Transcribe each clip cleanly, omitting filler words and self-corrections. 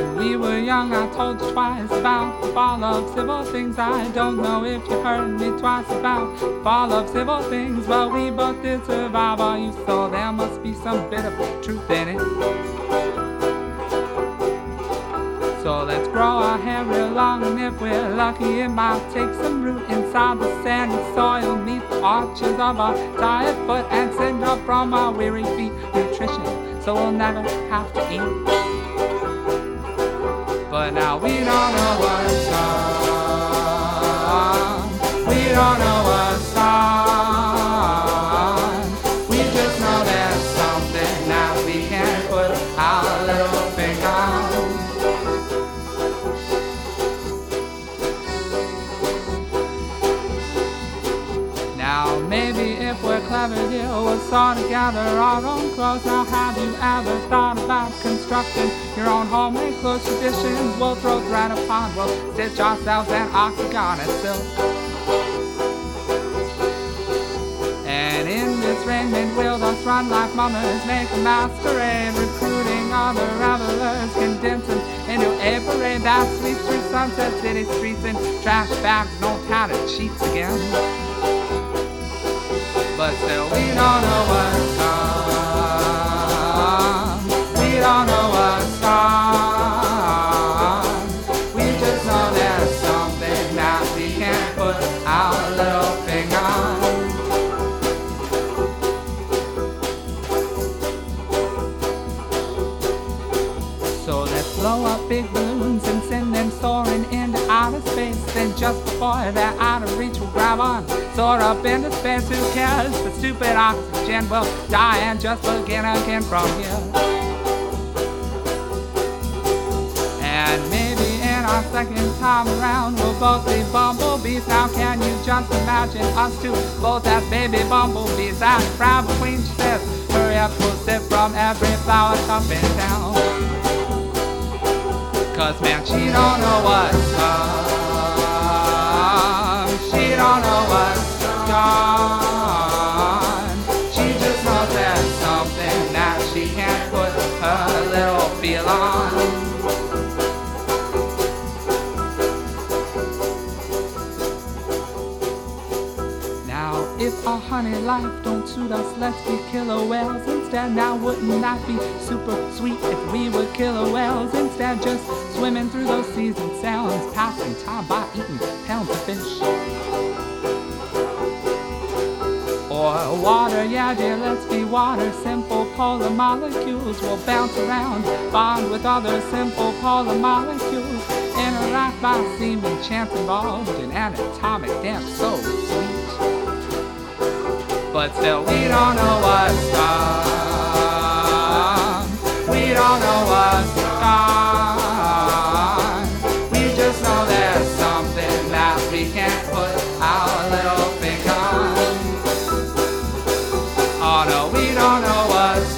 When we were young, I told you twice about the fall of civil things. I don't know if you heard me twice about the fall of civil things, but we both did survive our youth, so there must be some bit of truth in it. So let's grow our hair real long, and if we're lucky, it might take some root inside the sandy soil, meet the arches of our tired foot, and send up from our weary feet nutrition, so we'll never have to eat. But now we don't know what's on. We don't know what's on. We just know there's something that we can't put our little finger on. Now maybe if we're clever, dear, we'll sort of gather our own clothes. Now have you ever thought about constructing your own homemade clothes? Traditions we'll throw thread upon, we'll stitch ourselves an octagon and silk. And in this raiment we'll thus run like mummers, make a masquerade, recruiting other revelers, condensing into a parade that sweeps through Sunset City streets in trash bags and old tattered sheets again. But still we don't know what's on. We don't know what's on. We just know there's something that we can't put our little finger on. So let's blow up big balloons and send them soaring into outer space. Then just before they're out of reach, we'll grab on, soar up into space. Who cares? The stupid oxygen will die and just begin again from here. And maybe in our second time around we'll both be bumblebees. How can you just imagine us two both as baby bumblebees? That crowd queen, she says, hurry up, we'll sip from every flower cup in town. Cause man, she don't know what's up. She don't know what's gone. She just knows there's something that she can't put her little feel on. Now if our honey life don't suit us, let's be killer whales instead. Now wouldn't that be super sweet if we were killer whales instead? Just swimming through those seas and sounds, passing time by eating pounds of fish. Or water, yeah dear, let's be water. Simple polar molecules will bounce around, bond with other simple polar molecules, interact by seeming chance involved in an atomic dance so sweet. But still we don't know what's on. We don't know what's on. We just know there's something that we can't put our little finger on. Oh no, we don't know what's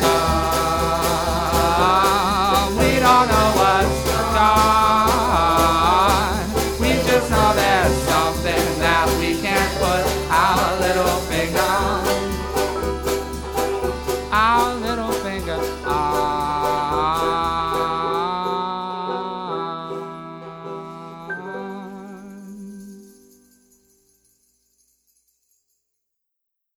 on. We don't know what's on. We just know there's something that we can't put our little finger on. Our